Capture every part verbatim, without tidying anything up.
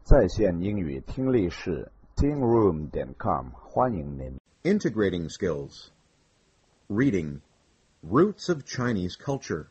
在线英语听力室 ting room dot com 欢迎您。 Integrating skills. Reading. Roots of Chinese culture.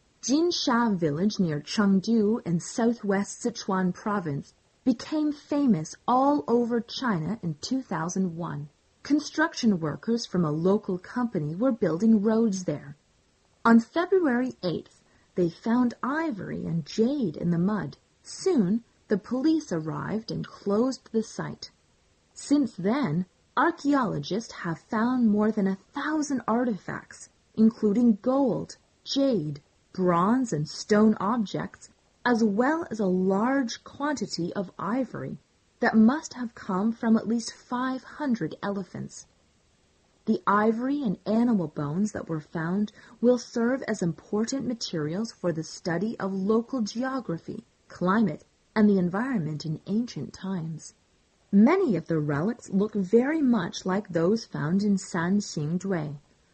Jinsha village near Chengdu in southwest Sichuan province became famous all over China in two thousand one. Construction workers from a local company were building roads there. On February eighth, they found ivory and jade in the mud. Soon, the police arrived and closed the site. Since then, archaeologists have found more than a thousand artifacts, including gold, jade, bronze, and stone objects, as well as a large quantity of ivory that must have come from at least five hundred elephants. The ivory and animal bones that were found will serve as important materials for the study of local geography, climate, and the environment in ancient times. Many of the relics look very much like those found in Sanxing Dui.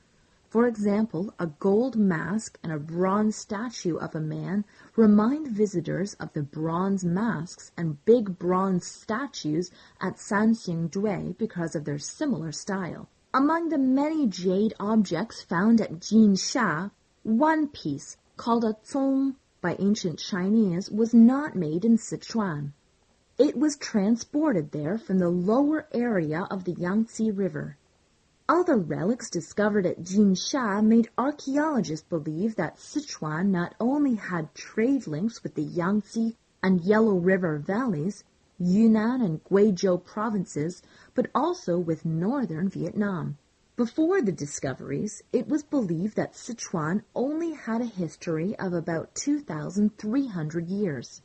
For example, a gold mask and a bronze statue of a man remind visitors of the bronze masks and big bronze statues at Sanxing Dui because of their similar style. Among the many jade objects found at Jinsha, one piece, called a zong by ancient Chinese, was not made in Sichuan. It was transported there from the lower area of the Yangtze River. Other relics discovered at Jinsha made archaeologists believe that Sichuan not only had trade links with the Yangtze and Yellow River valleys, Yunnan and Guizhou provinces, but also with northern Vietnam. Before the discoveries, it was believed that Sichuan only had a history of about two thousand three hundred years.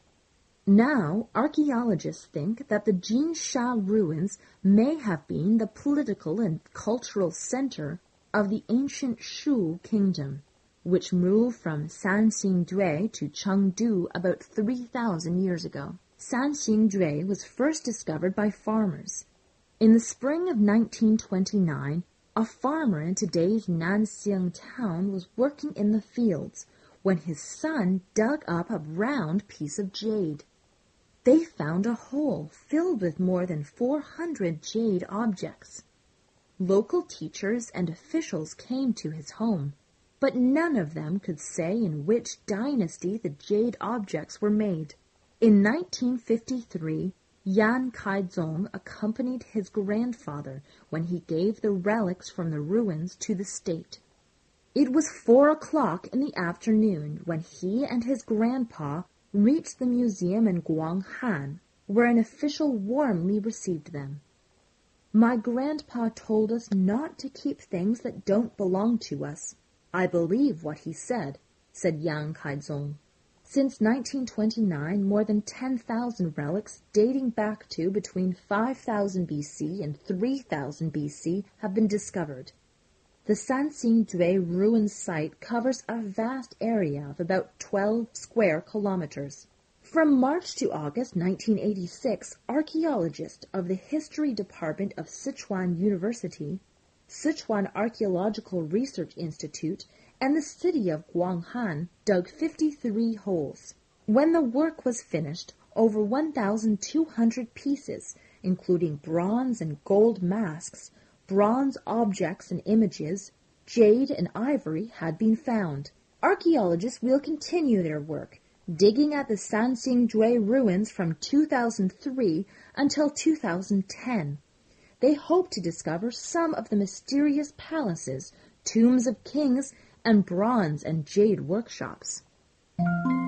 Now, archaeologists think that the Jinsha ruins may have been the political and cultural center of the ancient Shu kingdom, which moved from Sanxing Dui to Chengdu about three thousand years ago. Sanxing Dui was first discovered by farmers. In the spring of nineteen twenty-nine, a farmer in today's Nanxing town was working in the fields when his son dug up a round piece of jade. They found a hole filled with more than four hundred jade objects. Local teachers and officials came to his home, but none of them could say in which dynasty the jade objects were made. In nineteen fifty-three, Yan Kaizong accompanied his grandfather when he gave the relics from the ruins to the state. It was four o'clock in the afternoon when he and his grandpa reached the museum in Guanghan, where an official warmly received them. "My grandpa told us not to keep things that don't belong to us. I believe what he said," said Yang Kaizong. Since nineteen twenty-nine, more than ten thousand relics dating back to between five thousand B C and three thousand B C have been discovered. The Sanxing Dui ruins site covers a vast area of about twelve square kilometers. From March to August nineteen eighty-six, archaeologists of the History Department of Sichuan University, Sichuan Archaeological Research Institute, and the city of Guanghan dug fifty-three holes. When the work was finished, over one thousand two hundred pieces, including bronze and gold masks, bronze objects and images, jade and ivory had been found. Archaeologists will continue their work, digging at the Sanxing Dui ruins from two thousand three until two thousand ten. They hope to discover some of the mysterious palaces, tombs of kings, and bronze and jade workshops.